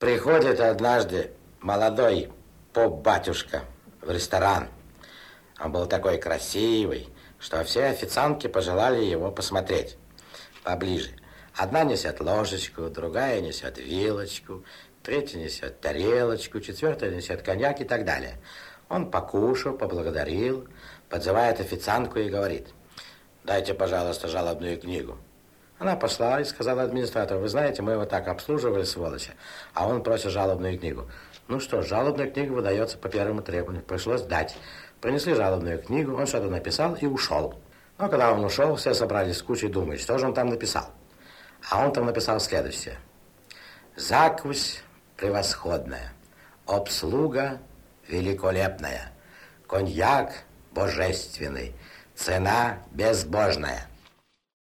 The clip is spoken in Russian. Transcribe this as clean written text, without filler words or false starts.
Приходит однажды молодой поп-батюшка в ресторан. Он был такой красивый, что все официантки пожелали его посмотреть поближе. Одна несет ложечку, другая несет вилочку, третья несет тарелочку, четвертая несет коньяк и так далее. Он покушал, поблагодарил, подзывает официантку и говорит: «Дайте, пожалуйста, жалобную книгу». Она пошла и сказала администратору: «Вы знаете, мы его так обслуживали, сволочи, а он просит жалобную книгу». Ну что ж, жалобная книга выдается по первому требованию. Пришлось дать. Принесли жалобную книгу, он что-то написал и ушел. Но когда он ушел, все собрались с кучей и думают, что же он там написал. А он там написал следующее: «Закусь превосходная, обслуга великолепная, коньяк божественный, цена безбожная».